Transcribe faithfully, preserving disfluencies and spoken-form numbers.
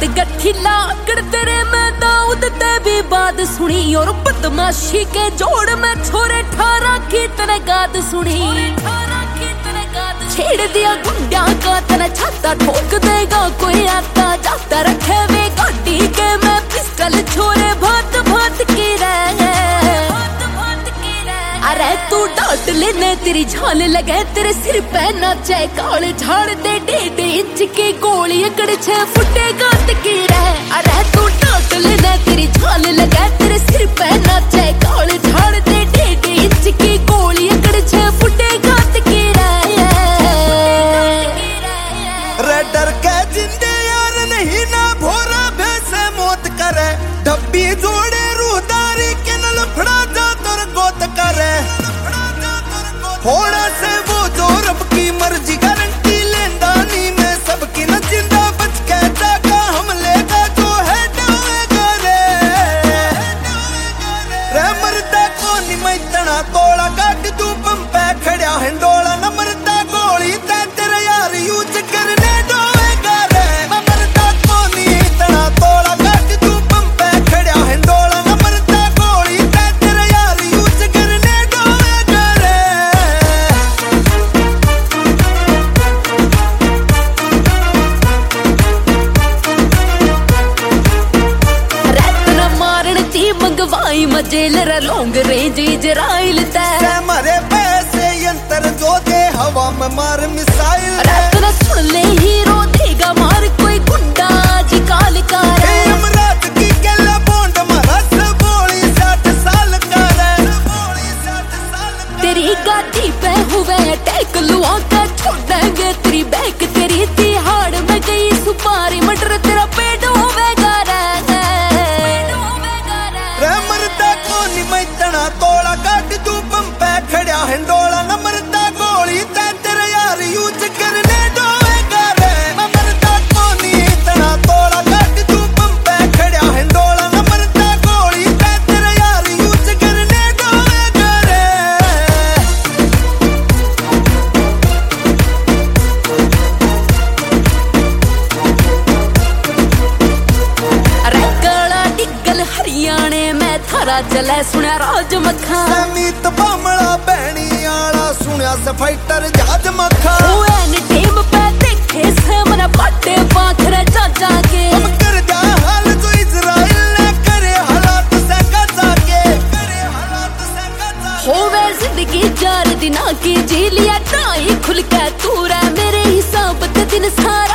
रात गठीला आकड़ तेरे मैं दाऊद ते भी बात सुनी और बदमाशी के जोड़ में छोरे ठारा की तेरे गाद सुनी छेड़ दिया गुंडा का तेरा छाता ठोक देगा कोई आता जाता रखे वे गाड़ी के मैं पिस्टल छोरे भात भात की रहे अरे तू डांट लेने तेरी झाल लगे तेरे सिर पे नाचे काल झाड़ दे डेढ़ इंच की गोली अकड़ छह फुटे गात की रहे अरे तू डांट लेने तेरी झाल लगे तेरे सिर पे नाचे काल झाड़ दे डेढ़ इंच की गोली अकड़ छह फुटे गात की रहे रे डर के जिंदे यार नहीं ना भोरा भैसे मौत करे डब्बी जोड़े रूहदारी के न लफड़ा जा तोर गोत करे होड़ा से वो जो रब की मर्जी गारंटी लेंदा नी में सबकी न जिंदा बच के जागा हम लेगा जो है डोएगा रे रे मरदा को नी मैं तना तोड़ा काट तू बम पे खड़ा हंडोला न मरदा गोली ते तेरे यार यूज करने डोएगा रे मैं मरदा को नी तना तोड़ा काट तू बम पे खड़ा हंडोला न मरदा गोली ते तेरे यार यूज करने डोएगा रे रत्न मारण ती मंगवाई मजेल रे लॉन्ग रेंज इजराइल ते मरे पैसे यंत्र जो दे हवा में मार मिसाइल रत्न सुन ले हीरो देगा मार कोई गुंडा जी काल का रे यमराज की केला बॉन्ड मारा सब बोली साठ साल का रे बोली साठ साल का तेरी गाड़ी पे हुए अटैक लुआ का छोड़ेंगे तेरी बैक तेरी तिहाड़ में गई सुपारी मटर तेरा पेट होवेगा रे रे मरदा को नी मैं तना तोड़ा काट तू बम पे खड़ा हंडोला न मरदा गोली ते तेरे यार यूज करने डोएगा रे मैं मरदा को नी तना तोड़ा काट तू बम पे खड़ा हंडोला न मरदा गोली ते तेरे यार यूज करने डोएगा रे अरे काला डिगल हरियाणे में थारा चले सुना राज मखा समीत बामला बहनी आला सुनिया से फाइटर जहाज मखा ओएन टीम पे देखे से मना पाटे पाखरे चाचा के हम कर जा हाल जो इजराइल ने करे हालात से कजा के करे हालात से कजा होवे जिंदगी चार दिना की जी लिया टाई खुल के तू रे मेरे हिसाब ते दिन सारा